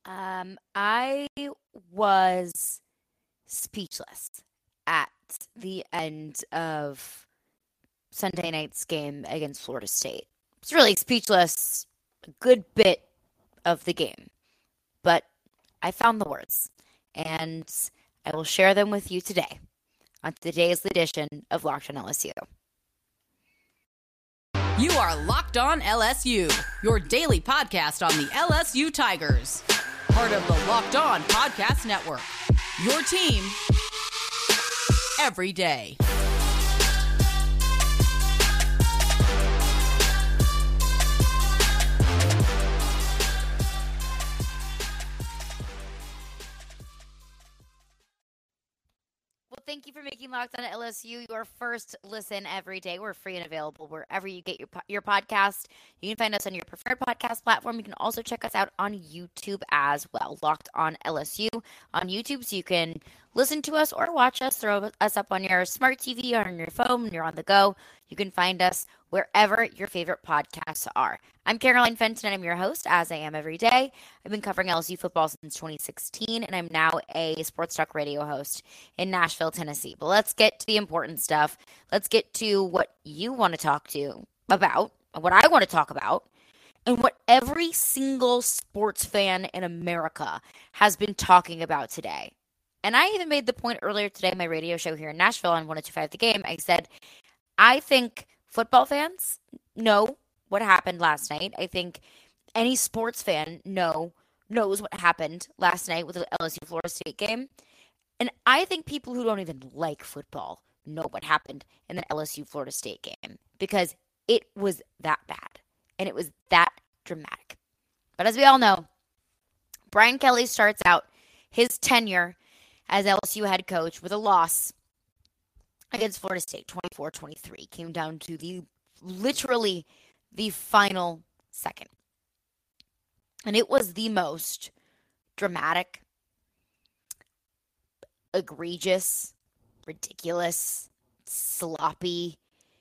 I was speechless at the end of Sunday night's game against Florida State. It's really speechless a good bit of the game, but I found the words, and I will share them with you today on today's edition of Locked on LSU. You are Locked On LSU, your daily podcast on the LSU Tigers. Part of the Locked On Podcast Network, your team every day. Well, thank you for making Locked On LSU your first listen every day. We're free and available wherever you get your podcast. You can find us on your preferred podcast platform. You can also check us out on YouTube as well. Locked On LSU on YouTube, so you can listen to us or watch us. Throw us up on your smart TV or on your phone when you're on the go. You can find us wherever your favorite podcasts are. I'm Caroline Fenton, and I'm your host, as I am every day. I've been covering LSU football since 2016, and I'm now a sports talk radio host in Nashville, Tennessee. But let's get to the important stuff. Let's get to what you want to talk about, what I want to talk about, and what every single sports fan in America has been talking about today. And I even made the point earlier today in my radio show here in Nashville on 102.5 The Game. I said, I think football fans know what happened last night. I think any sports fan knows what happened last night with the LSU Florida State game. And I think people who don't even like football know what happened in the LSU Florida State game because it was that bad and it was that dramatic. But as we all know, Brian Kelly starts out his tenure as LSU head coach with a loss against Florida State, 24-23. Came down to literally the final second. And it was the most dramatic, egregious, ridiculous, sloppy,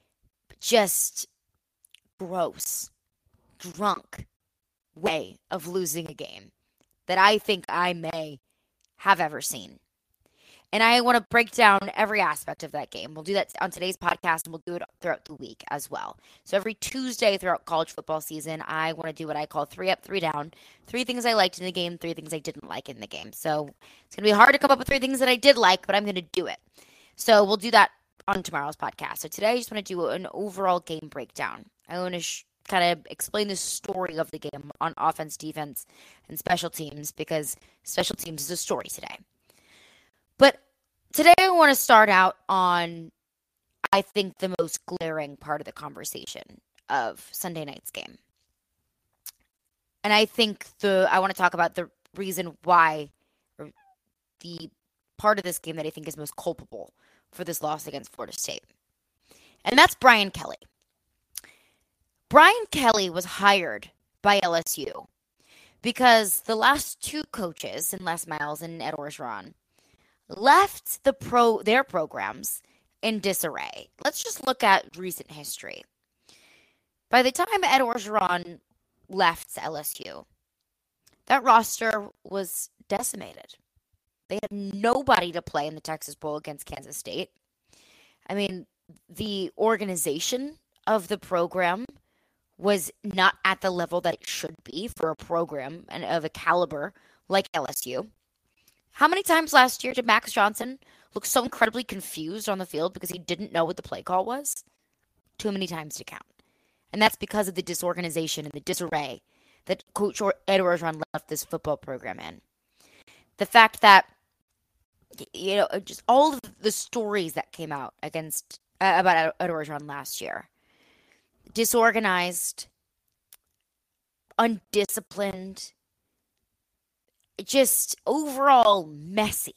just gross, drunk way of losing a game that I think I may have ever seen. And I want to break down every aspect of that game. We'll do that on today's podcast, and we'll do it throughout the week as well. So every Tuesday throughout college football season, I want to do what I call 3 up, 3 down. 3 things I liked in the game, 3 things I didn't like in the game. So it's going to be hard to come up with 3 things that I did like, but I'm going to do it. So we'll do that on tomorrow's podcast. So today I just want to do an overall game breakdown. I want to kind of explain the story of the game on offense, defense, and special teams, because special teams is a story today. But today I want to start out on, I think, the most glaring part of the conversation of Sunday night's game. And I think I want to talk about the reason why, or the part of this game that I think is most culpable for this loss against Florida State. And that's Brian Kelly. Brian Kelly was hired by LSU because the last 2 coaches, in Les Miles and Ed Orgeron, left their programs in disarray. Let's just look at recent history. By the time Ed Orgeron left LSU, that roster was decimated. They had nobody to play in the Texas Bowl against Kansas State. I mean, the organization of the program was not at the level that it should be for a program and of a caliber like LSU. How many times last year did Max Johnson look so incredibly confused on the field because he didn't know what the play call was? Too many times to count. And that's because of the disorganization and the disarray that Coach Ed Orgeron left this football program in. The fact that, just all of the stories that came out about Ed Orgeron last year. Disorganized, undisciplined, just overall messy.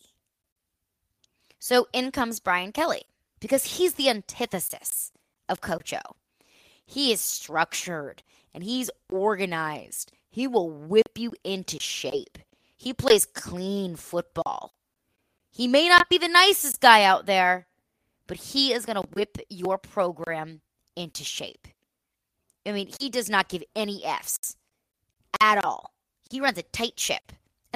So in comes Brian Kelly, because he's the antithesis of Coach O. He is structured and he's organized. He will whip you into shape. He plays clean football. He may not be the nicest guy out there, but he is going to whip your program into shape. I mean, he does not give any Fs at all. He runs a tight ship,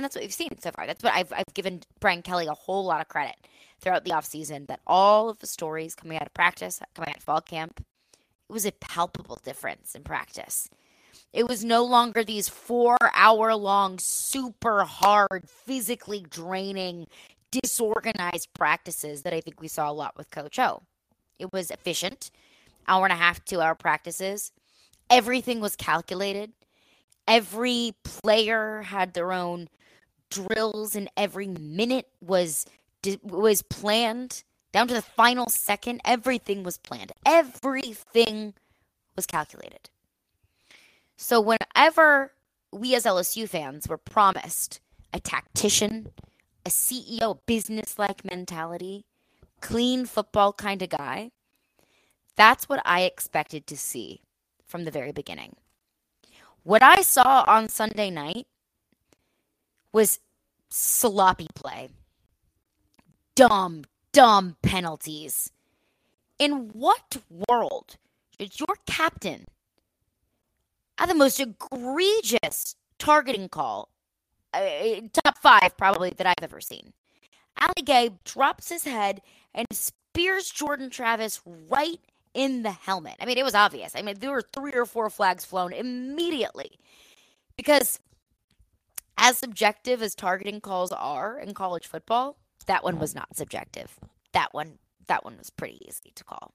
And that's what we've seen so far. That's what I've given Brian Kelly a whole lot of credit throughout the offseason, that all of the stories coming out of practice, coming out of fall camp, it was a palpable difference in practice. It was no longer these 4-hour-long, super hard, physically draining, disorganized practices that I think we saw a lot with Coach O. It was efficient, 1.5, 2-hour practices. Everything was calculated. Every player had their own drills, and every minute was planned down to the final second. Everything was planned. Everything was calculated. So whenever we as LSU fans were promised a tactician, a CEO, business-like mentality, clean football kind of guy, that's what I expected to see from the very beginning. What I saw on Sunday night was sloppy play. Dumb penalties. In what world did your captain have the most egregious targeting call, top 5 probably, that I've ever seen? Ali Gaye drops his head and spears Jordan Travis right in the helmet. I mean, it was obvious. I mean, there were 3 or 4 flags flown immediately. Because as subjective as targeting calls are in college football, that one was not subjective. That one was pretty easy to call.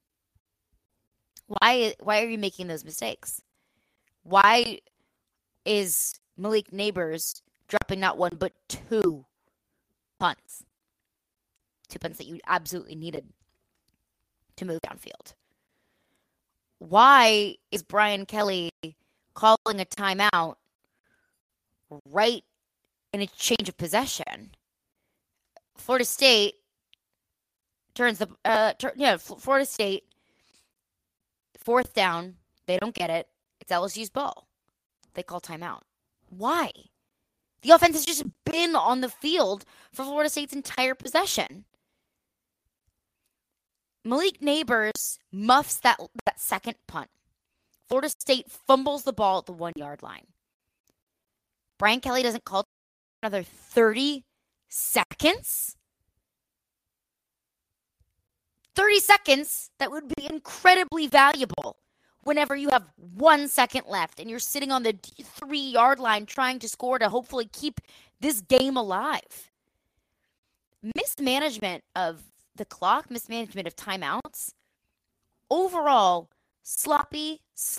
Why are you making those mistakes? Why is Malik Neighbors dropping not 1 but 2 punts? 2 punts that you absolutely needed to move downfield. Why is Brian Kelly calling a timeout right in a change of possession? Florida State turns the Florida State, 4th down. They don't get it. It's LSU's ball. They call timeout. Why? The offense has just been on the field for Florida State's entire possession. Malik Neighbors muffs that second punt. Florida State fumbles the ball at the 1-yard line. Brian Kelly doesn't call another 30 seconds? 30 seconds that would be incredibly valuable whenever you have 1 second left and you're sitting on the 3-yard line trying to score to hopefully keep this game alive. Mismanagement of the clock, mismanagement of timeouts. Overall, sloppy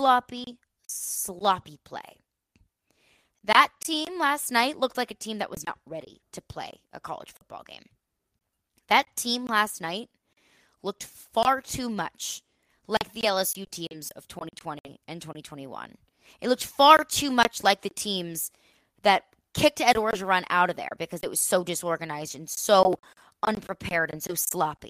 play. That team last night looked like a team that was not ready to play a college football game. That team last night looked far too much like the LSU teams of 2020 and 2021. It looked far too much like the teams that kicked Ed Orgeron out of there because it was so disorganized and so unprepared and so sloppy.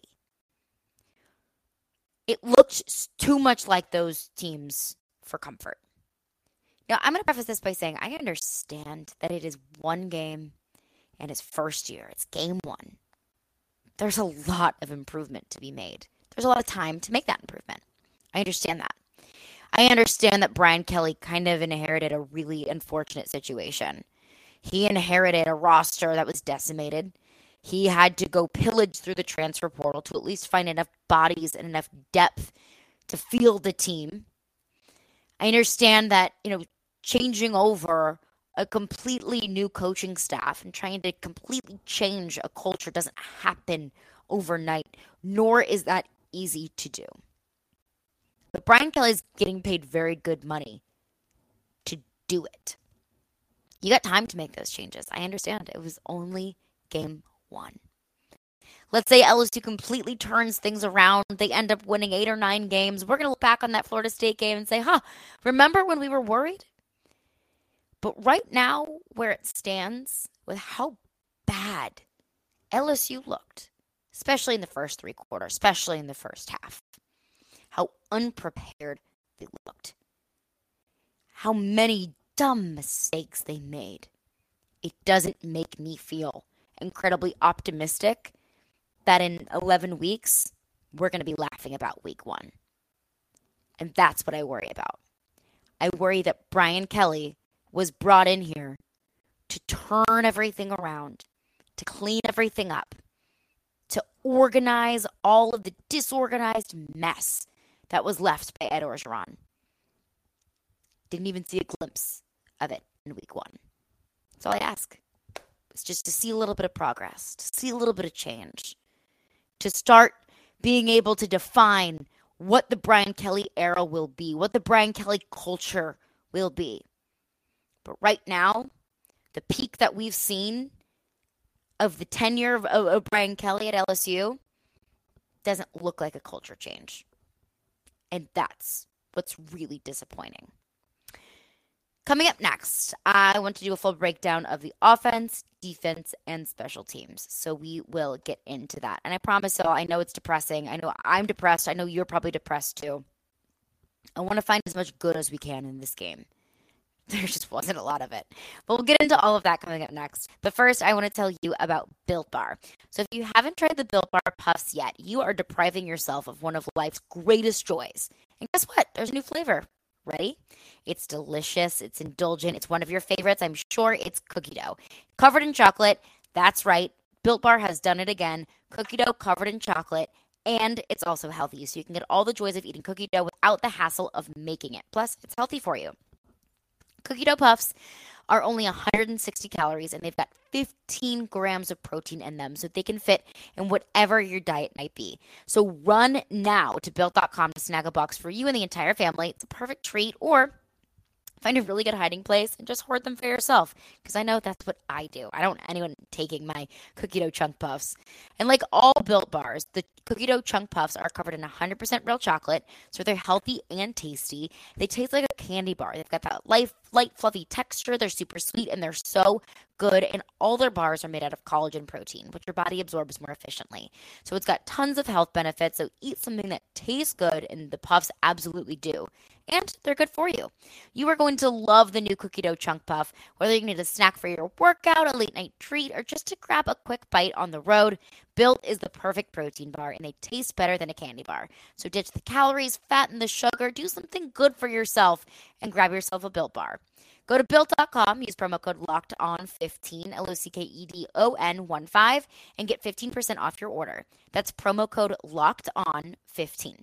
It looked too much like those teams for comfort. Now, I'm going to preface this by saying I understand that it is one game and it's first year. It's game 1. There's a lot of improvement to be made. There's a lot of time to make that improvement. I understand that. I understand that Brian Kelly kind of inherited a really unfortunate situation. He inherited a roster that was decimated. He had to go pillage through the transfer portal to at least find enough bodies and enough depth to field the team. I understand that, changing over a completely new coaching staff and trying to completely change a culture doesn't happen overnight, nor is that easy to do. But Brian Kelly's getting paid very good money to do it. You got time to make those changes. I understand. It was only game 1. Let's say LSU completely turns things around. They end up winning 8 or 9 games. We're going to look back on that Florida State game and say, remember when we were worried? But right now, where it stands, with how bad LSU looked, especially in the first 3 quarters, especially in the first half, how unprepared they looked, how many dumb mistakes they made, it doesn't make me feel incredibly optimistic that in 11 weeks, we're going to be laughing about week 1. And that's what I worry about. I worry that Brian Kelly was brought in here to turn everything around, to clean everything up, to organize all of the disorganized mess that was left by Ed Orgeron. Didn't even see a glimpse of it in week 1. That's all I ask. It's just to see a little bit of progress, to see a little bit of change, to start being able to define what the Brian Kelly era will be, what the Brian Kelly culture will be. But right now, the peak that we've seen of the tenure of Brian Kelly at LSU doesn't look like a culture change. And that's what's really disappointing. Coming up next, I want to do a full breakdown of the offense, defense, and special teams. So we will get into that. And I promise y'all, I know it's depressing. I know I'm depressed. I know you're probably depressed too. I want to find as much good as we can in this game. There just wasn't a lot of it. But we'll get into all of that coming up next. But first, I want to tell you about Built Bar. So if you haven't tried the Built Bar Puffs yet, you are depriving yourself of one of life's greatest joys. And guess what? There's a new flavor. Ready? It's delicious. It's indulgent. It's one of your favorites. I'm sure it's cookie dough. Covered in chocolate. That's right. Built Bar has done it again. Cookie dough covered in chocolate. And it's also healthy. So you can get all the joys of eating cookie dough without the hassle of making it. Plus, it's healthy for you. Cookie dough puffs are only 160 calories, and they've got 15 grams of protein in them, so they can fit in whatever your diet might be. So run now to Built.com to snag a box for you and the entire family. It's a perfect treat, or find a really good hiding place and just hoard them for yourself, because I know that's what I do. I don't want anyone taking my cookie dough chunk puffs. And like all Built bars, the cookie dough chunk puffs are covered in 100% real chocolate, so they're healthy and tasty. They taste like a candy bar. They've got that light, fluffy texture. They're super sweet, and they're so good. And all their bars are made out of collagen protein, which your body absorbs more efficiently. So it's got tons of health benefits. So eat something that tastes good, and the puffs absolutely do. And they're good for you. You are going to love the new cookie dough chunk puff, whether you need a snack for your workout, a late night treat, or just to grab a quick bite on the road. Built is the perfect protein bar, and they taste better than a candy bar. So ditch the calories, fat, and the sugar. Do something good for yourself and grab yourself a Built bar. Go to Built.com, use promo code LOCKEDON15, LOCKEDON15, and get 15% off your order. That's promo code LOCKEDON15.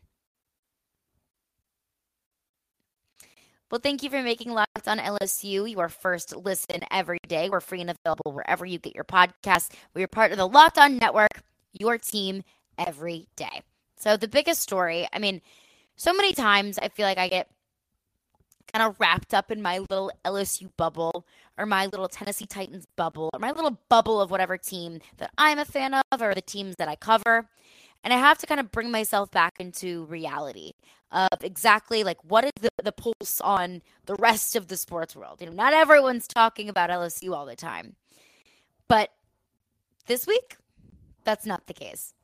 Well, thank you for making Locked On LSU your first listen every day. We're free and available wherever you get your podcasts. We are part of the Locked On Network, your team every day. So the biggest story, so many times I feel like I get kind of wrapped up in my little LSU bubble or my little Tennessee Titans bubble or my little bubble of whatever team that I'm a fan of or the teams that I cover. And I have to kind of bring myself back into reality of exactly like what is the pulse on the rest of the sports world. Not everyone's talking about LSU all the time. But this week, that's not the case.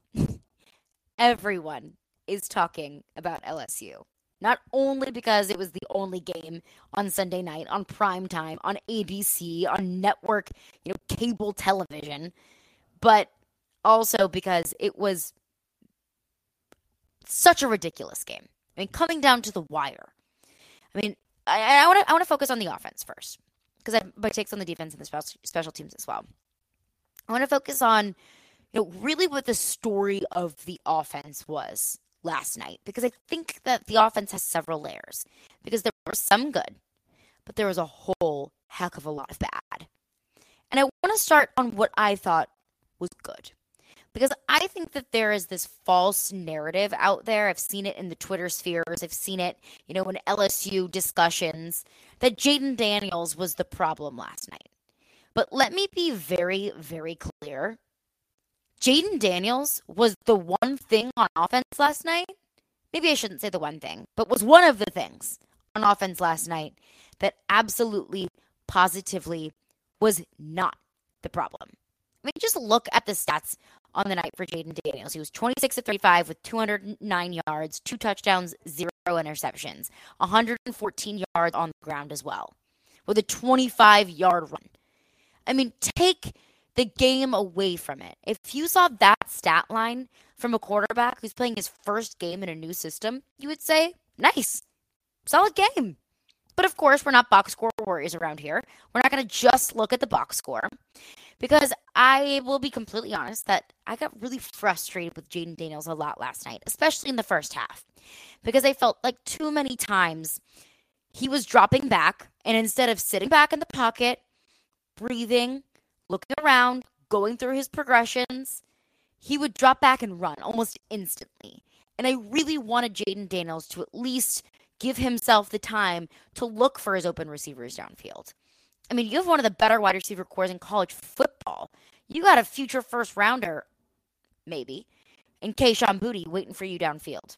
Everyone is talking about LSU. Not only because it was the only game on Sunday night, on primetime, on ABC, on network, cable television, but also because it was such a ridiculous game. Coming down to the wire. I want to focus on the offense first because I have my takes on the defense and the special teams as well. I want to focus on, really what the story of the offense was last night, because I think that the offense has several layers, because there were some good, but there was a whole heck of a lot of bad. And I want to start on what I thought was good, because I think that there is this false narrative out there. I've seen it in the Twitter spheres. I've seen it, in LSU discussions, that Jayden Daniels was the problem last night. But let me be very, very clear. Jayden Daniels was the one thing on offense last night. Maybe I shouldn't say the one thing, but was one of the things on offense last night that absolutely, positively was not the problem. Just look at the stats on the night for Jayden Daniels. He was 26 of 35 with 209 yards, 2 touchdowns, 0 interceptions, 114 yards on the ground as well, with a 25-yard run. Take the game away from it. If you saw that stat line from a quarterback who's playing his first game in a new system, you would say, nice, solid game. But of course, we're not box score warriors around here. We're not going to just look at the box score, because I will be completely honest that I got really frustrated with Jayden Daniels a lot last night, especially in the first half, because I felt like too many times he was dropping back, and instead of sitting back in the pocket, breathing, looking around, going through his progressions, he would drop back and run almost instantly. And I really wanted Jayden Daniels to at least give himself the time to look for his open receivers downfield. I mean, you have one of the better wide receiver cores in college football. You got a future first rounder, maybe, in Kayshon Boutte waiting for you downfield.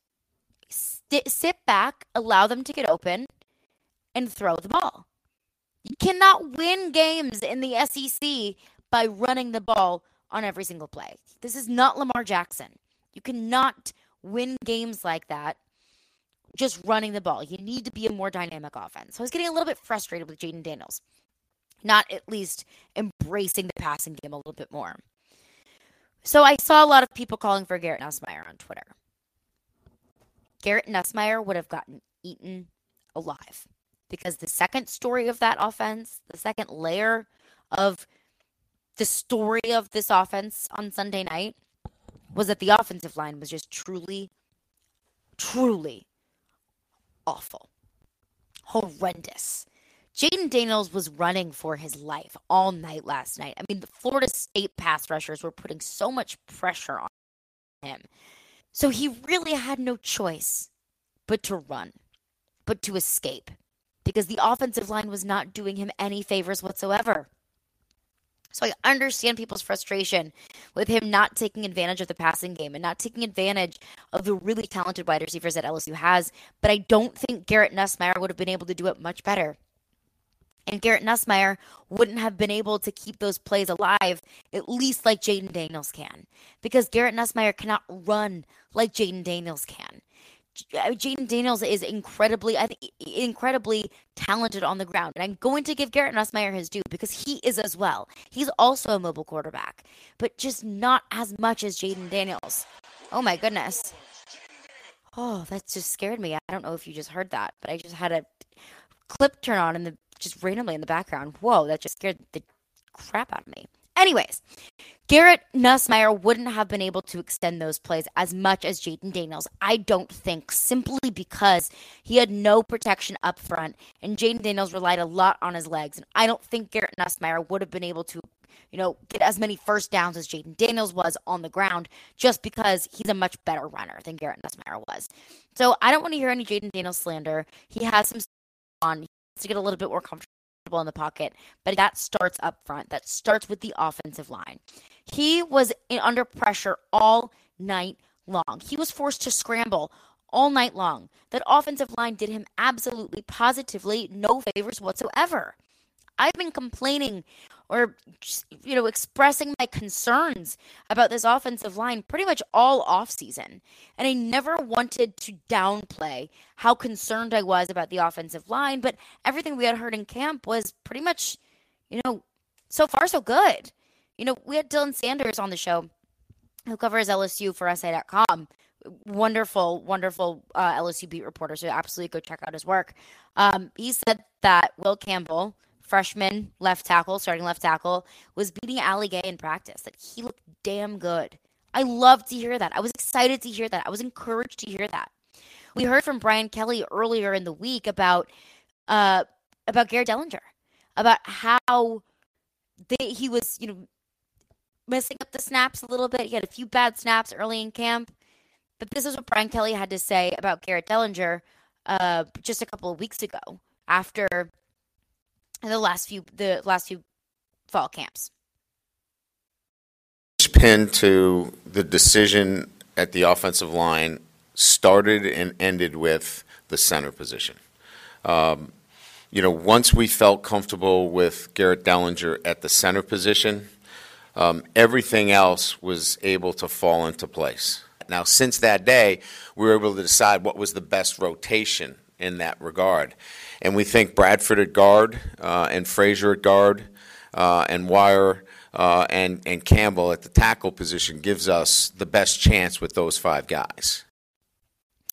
Sit back, allow them to get open, and throw the ball. You cannot win games in the SEC by running the ball on every single play. This is not Lamar Jackson. You cannot win games like that just running the ball. You need to be a more dynamic offense. So I was getting a little bit frustrated with Jayden Daniels, not at least embracing the passing game a little bit more. So I saw a lot of people calling for Garrett Nussmeier on Twitter. Garrett Nussmeier would have gotten eaten alive, because the second story of that offense, the second layer of the story of this offense on Sunday night, was that the offensive line was just truly, truly awful. Horrendous. Jayden Daniels was running for his life all night last night. I mean, the Florida State pass rushers were putting so much pressure on him. So he really had no choice but to run, but to escape, because the offensive line was not doing him any favors whatsoever. So I understand people's frustration with him not taking advantage of the passing game and not taking advantage of the really talented wide receivers that LSU has, but I don't think Garrett Nussmeier would have been able to do it much better. And Garrett Nussmeier wouldn't have been able to keep those plays alive, at least like Jayden Daniels can, because Garrett Nussmeier cannot run like Jayden Daniels can. Jayden Daniels is incredibly talented on the ground. And I'm going to give Garrett Nussmeier his due, because he is as well. He's also a mobile quarterback, but just not as much as Jayden Daniels. Oh my goodness. Oh, that just scared me. I don't know if you just heard that, but I just had a clip turn on just randomly in the background. Whoa, that just scared the crap out of me. Anyways, Garrett Nussmeier wouldn't have been able to extend those plays as much as Jayden Daniels, I don't think, simply because he had no protection up front, and Jayden Daniels relied a lot on his legs. And I don't think Garrett Nussmeier would have been able to, get as many first downs as Jayden Daniels was on the ground, just because he's a much better runner than Garrett Nussmeier was. So I don't want to hear any Jayden Daniels slander. He has some on. He has to get a little bit more comfortable in the pocket, but that starts up front. That starts with the offensive line. He was under pressure all night long. He was forced to scramble all night long. That offensive line did him absolutely, positively no favors whatsoever. I've been complaining or, expressing my concerns about this offensive line pretty much all offseason. And I never wanted to downplay how concerned I was about the offensive line, but everything we had heard in camp was pretty much, so far so good. We had Dylan Sanders on the show, who covers LSU for SI.com. Wonderful, wonderful LSU beat reporter, so absolutely go check out his work. He said that Will Campbell, freshman starting left tackle, was beating Ali Gay in practice, that he looked damn good. I love to hear that. I was excited to hear that. I was encouraged to hear that. We heard from Brian Kelly earlier in the week about Garrett Dellinger, about how he was, messing up the snaps a little bit. He had a few bad snaps early in camp. But this is what Brian Kelly had to say about Garrett Dellinger just a couple of weeks ago, after the last few fall camps. Pin to the decision at the offensive line started and ended with the center position. Once we felt comfortable with Garrett Dellinger at the center position, everything else was able to fall into place. Now, since that day, we were able to decide what was the best rotation in that regard. And we think Bradford at guard, and Frazier at guard, and Wire and Campbell at the tackle position gives us the best chance with those five guys.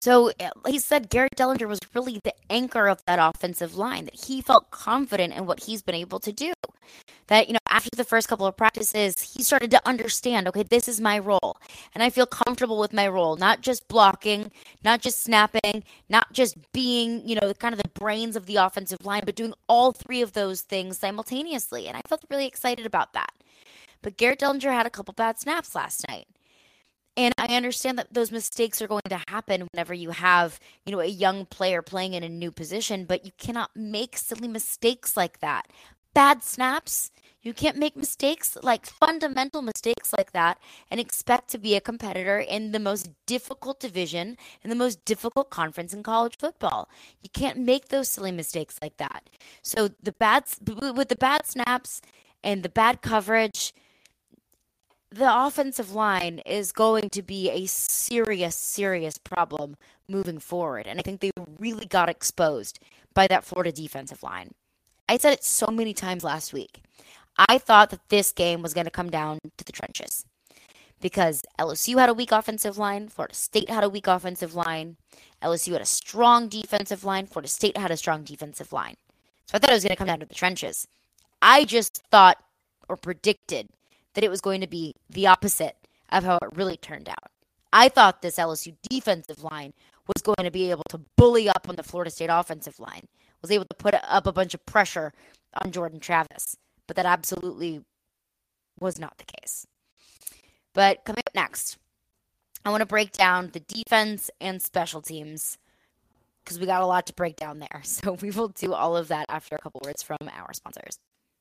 So he said Garrett Dellinger was really the anchor of that offensive line, that he felt confident in what he's been able to do. That, after the first couple of practices, he started to understand, okay, this is my role. And I feel comfortable with my role, not just blocking, not just snapping, not just being, kind of the brains of the offensive line, but doing all three of those things simultaneously. And I felt really excited about that. But Garrett Dellinger had a couple bad snaps last night. And I understand that those mistakes are going to happen whenever you have, a young player playing in a new position, but you cannot make silly mistakes like that. Bad snaps, you can't make mistakes, like fundamental mistakes like that, and expect to be a competitor in the most difficult division, in the most difficult conference in college football. You can't make those silly mistakes like that. So with the bad snaps and the bad coverage, the offensive line is going to be a serious, serious problem moving forward. And I think they really got exposed by that Florida defensive line. I said it so many times last week. I thought that this game was going to come down to the trenches because LSU had a weak offensive line. Florida State had a weak offensive line. LSU had a strong defensive line. Florida State had a strong defensive line. So I thought it was going to come down to the trenches. I just thought or predicted that it was going to be the opposite of how it really turned out. I thought this LSU defensive line was going to be able to bully up on the Florida State offensive line, was able to put up a bunch of pressure on Jordan Travis. But that absolutely was not the case. But coming up next, I want to break down the defense and special teams because we got a lot to break down there. So we will do all of that after a couple words from our sponsors.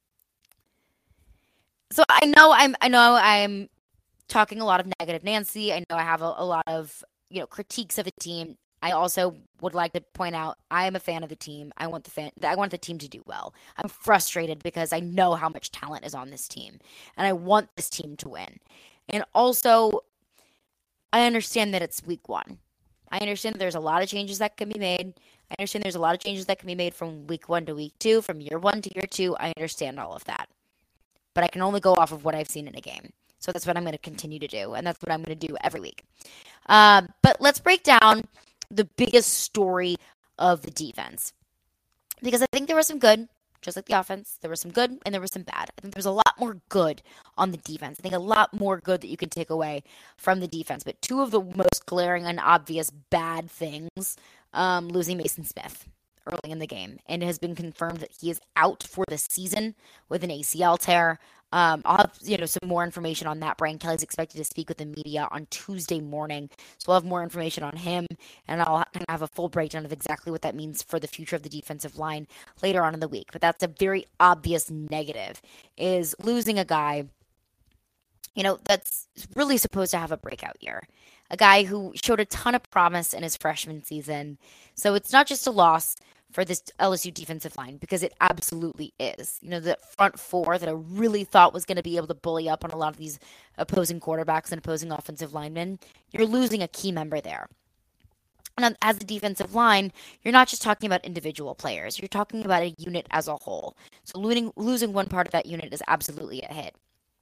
So I know I'm talking a lot of negative Nancy. I know I have a lot of critiques of the team. I also would like to point out I am a fan of the team. I want the team to do well. I'm frustrated because I know how much talent is on this team, and I want this team to win. And also, I understand that it's week 1. I understand that there's a lot of changes that can be made. I understand there's a lot of changes that can be made from week 1 to week 2, from year 1 to year 2. I understand all of that. But I can only go off of what I've seen in a game. So that's what I'm going to continue to do, and that's what I'm going to do every week. But let's break down the biggest story of the defense. Because I think there was some good, just like the offense. There was some good, and there was some bad. I think there's a lot more good on the defense. I think a lot more good that you can take away from the defense. But two of the most glaring and obvious bad things, losing Mason Smith early in the game, and it has been confirmed that he is out for the season with an ACL tear. I'll have some more information on that. Brian Kelly's expected to speak with the media on Tuesday morning, so we'll have more information on him, and I'll kind of have a full breakdown of exactly what that means for the future of the defensive line later on in the week. But that's a very obvious negative, is losing a guy, that's really supposed to have a breakout year. A guy who showed a ton of promise in his freshman season. So it's not just a loss for this LSU defensive line, because it absolutely is. The front four that I really thought was going to be able to bully up on a lot of these opposing quarterbacks and opposing offensive linemen, you're losing a key member there. And as a defensive line, you're not just talking about individual players. You're talking about a unit as a whole. So losing one part of that unit is absolutely a hit.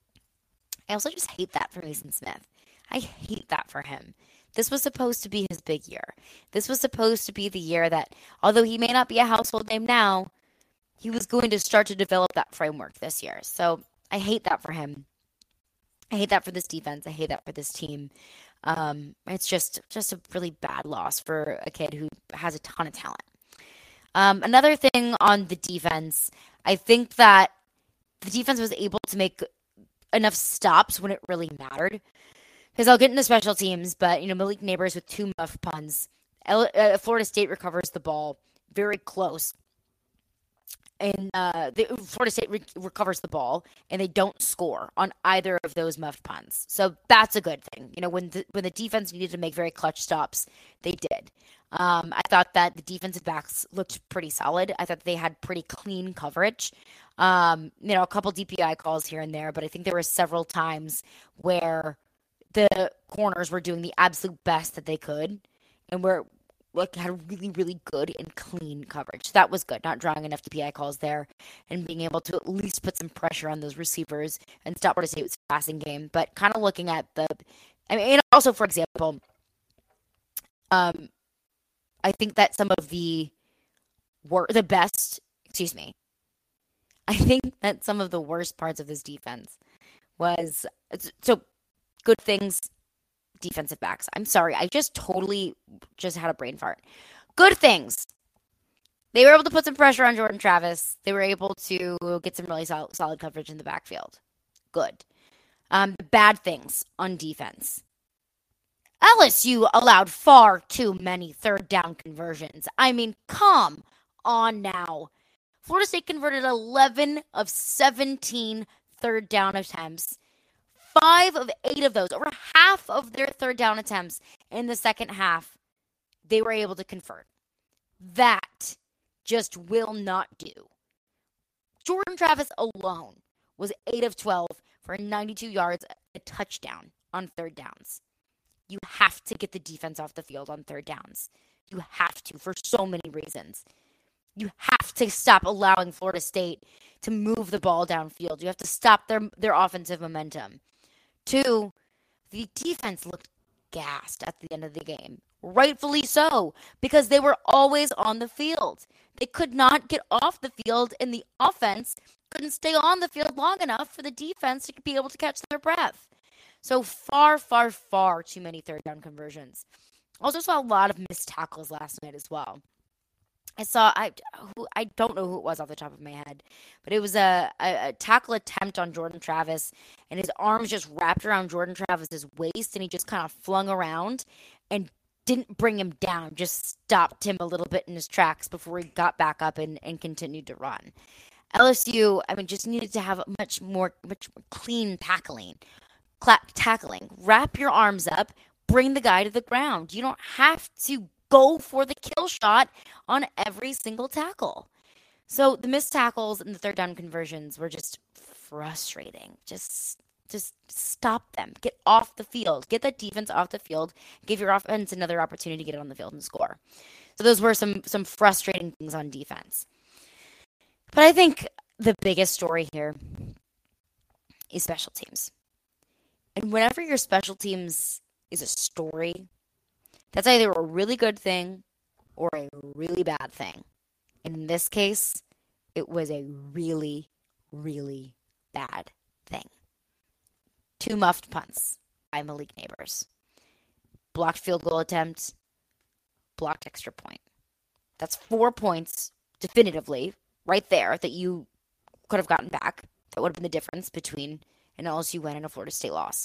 I also just hate that for Mason Smith. I hate that for him. This was supposed to be his big year. This was supposed to be the year that, although he may not be a household name now, he was going to start to develop that framework this year. So I hate that for him. I hate that for this defense. I hate that for this team. It's just a really bad loss for a kid who has a ton of talent. Another thing on the defense, I think that the defense was able to make enough stops when it really mattered. Because I'll get into special teams, but, Malik Neighbors with 2 muff punts. Florida State recovers the ball very close. And Florida State recovers the ball, and they don't score on either of those muff punts. So that's a good thing. When the defense needed to make very clutch stops, they did. I thought that the defensive backs looked pretty solid. I thought they had pretty clean coverage. A couple DPI calls here and there, but I think there were several times where the corners were doing the absolute best that they could, and had really, really good and clean coverage. So that was good, not drawing enough DPI calls there, and being able to at least put some pressure on those receivers and stop Florida State's passing game. But kind of looking at and also, for example, I think that some of the I think that some of the worst parts of this defense was, so good things, defensive backs. I'm sorry, I just totally just had a brain fart. Good things. They were able to put some pressure on Jordan Travis. They were able to get some really solid coverage in the backfield. Good. Bad things on defense. LSU allowed far too many third down conversions. I mean, come on now. Florida State converted 11 of 17 third down attempts. 5 of 8 of those, over half of their third down attempts in the second half, they were able to convert. That just will not do. Jordan Travis alone was 8 of 12 for 92 yards, a touchdown on third downs. You have to get the defense off the field on third downs. You have to, for so many reasons. You have to stop allowing Florida State to move the ball downfield. You have to stop their offensive momentum. 2, the defense looked gassed at the end of the game. Rightfully so, because they were always on the field. They could not get off the field, and the offense couldn't stay on the field long enough for the defense to be able to catch their breath. So far, far, far too many third down conversions. Also saw a lot of missed tackles last night as well. I don't know who it was off the top of my head, but it was a tackle attempt on Jordan Travis, and his arms just wrapped around Jordan Travis's waist, and he just kind of flung around and didn't bring him down, just stopped him a little bit in his tracks before he got back up and continued to run. LSU, just needed to have much more clean tackling. Wrap your arms up, bring the guy to the ground. You don't have to go for the kill shot on every single tackle. So the missed tackles and the third down conversions were just frustrating. Just stop them. Get off the field. Get that defense off the field. Give your offense another opportunity to get on the field and score. So those were some frustrating things on defense. But I think the biggest story here is special teams. And whenever your special teams is a story, that's either a really good thing or a really bad thing. And in this case, it was a really, really bad thing. 2 muffed punts by Malik Nabers. Blocked field goal attempt, blocked extra point. That's 4 points definitively right there that you could have gotten back. That would have been the difference between an LSU win and a Florida State loss.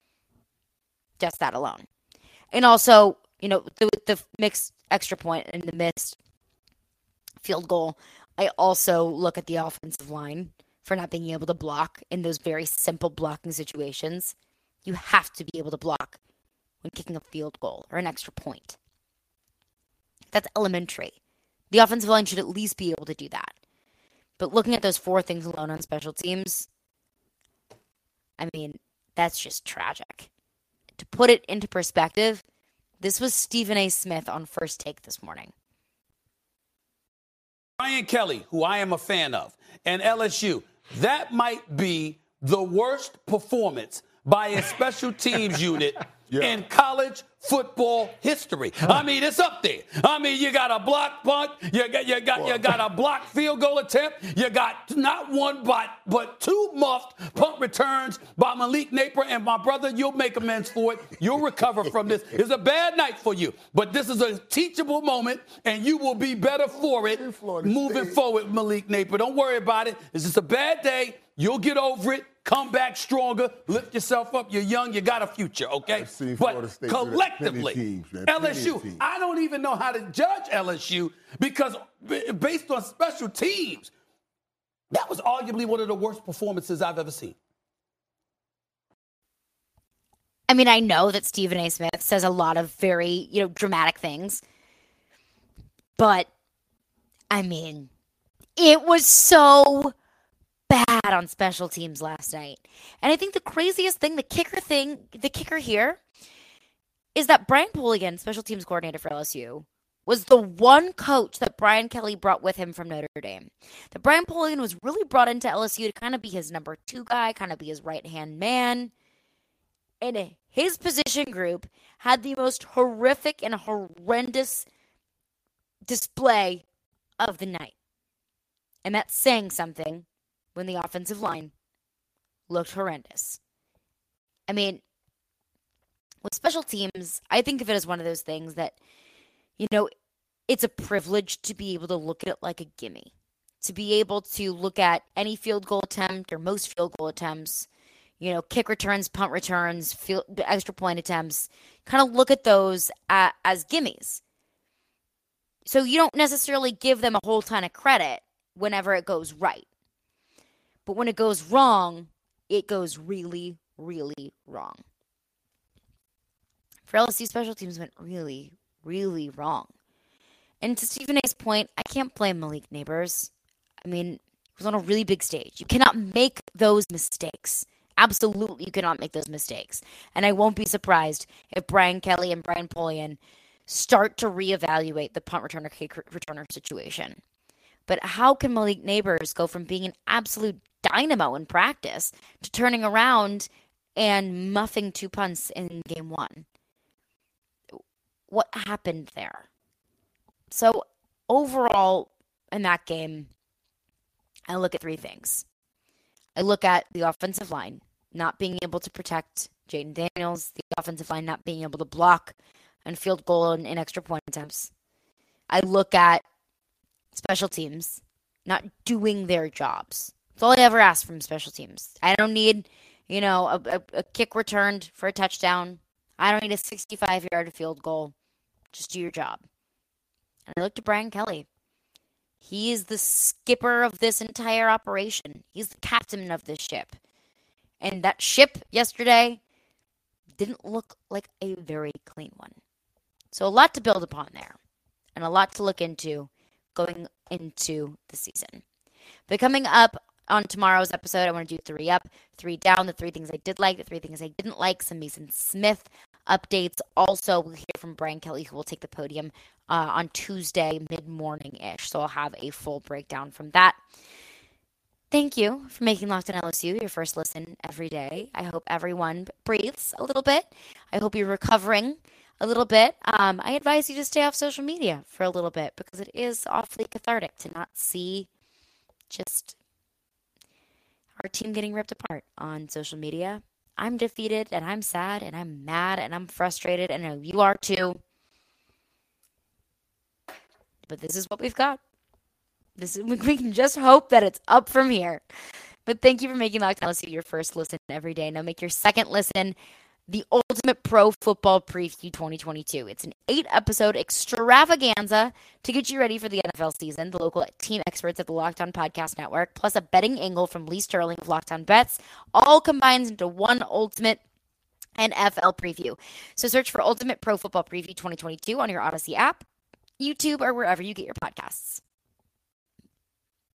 Just that alone. And also, the mixed extra point and the missed field goal, I also look at the offensive line for not being able to block in those very simple blocking situations. You have to be able to block when kicking a field goal or an extra point. That's elementary. The offensive line should at least be able to do that. But looking at those 4 things alone on special teams, that's just tragic. To put it into perspective, this was Stephen A. Smith on First Take this morning. Brian Kelly, who I am a fan of, and LSU, that might be the worst performance by a special teams unit in college football history. It's up there. You got a block punt, you got a block field goal attempt, you got not one but 2 muffed punt returns by Malik Napier, and my brother, you'll make amends for it. You'll recover from this. It's a bad night for you, but this is a teachable moment, and you will be better for it moving forward, Malik Napier. Don't worry about it. It's just a bad day. You'll get over it. Come back stronger. Lift yourself up. You're young. You got a future, okay? But collectively, LSU, I don't even know how to judge LSU because based on special teams, that was arguably one of the worst performances I've ever seen. I know that Stephen A. Smith says a lot of very, dramatic things. But, it was so bad on special teams last night. And I think the craziest thing, the kicker here, is that Brian Poligan, special teams coordinator for LSU, was the one coach that Brian Kelly brought with him from Notre Dame. That Brian Poligan was really brought into LSU to kind of be his number 2 guy, kind of be his right-hand man. And his position group had the most horrific and horrendous display of the night. And that's saying something when the offensive line looked horrendous. I mean, with special teams, I think of it as one of those things that, it's a privilege to be able to look at it like a gimme. To be able to look at any field goal attempt or most field goal attempts, kick returns, punt returns, extra point attempts, kind of look at those as gimmies. So you don't necessarily give them a whole ton of credit whenever it goes right. But when it goes wrong, it goes really, really wrong. For LSU, special teams went really, really wrong. And to Stephen A's point, I can't blame Malik Nabers. I mean, he was on a really big stage. You cannot make those mistakes. Absolutely, you cannot make those mistakes. And I won't be surprised if Brian Kelly and Brian Polian start to reevaluate the punt returner, kick returner situation. But how can Malik Nabers go from being an absolute dynamo in practice to turning around and muffing 2 punts in game 1? What happened there? So overall in that game, I look at 3 things. I look at the offensive line not being able to protect Jayden Daniels, the offensive line not being able to block and field goal and extra point attempts. I look at special teams not doing their jobs. That's all I ever ask from special teams. I don't need, a kick returned for a touchdown. I don't need a 65-yard field goal. Just do your job. And I looked at Brian Kelly. He is the skipper of this entire operation. He's the captain of this ship. And that ship yesterday didn't look like a very clean one. So a lot to build upon there. And a lot to look into going into the season. But coming up on tomorrow's episode, I want to do 3 up, 3 down, the 3 things I did like, the 3 things I didn't like, some Mason Smith updates. Also, we'll hear from Brian Kelly, who will take the podium on Tuesday, mid-morning-ish. So I'll have a full breakdown from that. Thank you for making Locked On LSU your first listen every day. I hope everyone breathes a little bit. I hope you're recovering a little bit. I advise you to stay off social media for a little bit because it is awfully cathartic to not see just our team getting ripped apart on social media. I'm defeated and I'm sad and I'm mad and I'm frustrated and I know you are too. But this is what we've got. We can just hope that it's up from here. But thank you for making Locked On LSU your first listen every day. Now make your second listen the Ultimate Pro Football Preview 2022. It's an 8-episode extravaganza to get you ready for the NFL season. The local team experts at the Locked On Podcast Network, plus a betting angle from Lee Sterling of Locked On Bets, all combines into one ultimate NFL preview. So search for Ultimate Pro Football Preview 2022 on your Odyssey app, YouTube, or wherever you get your podcasts.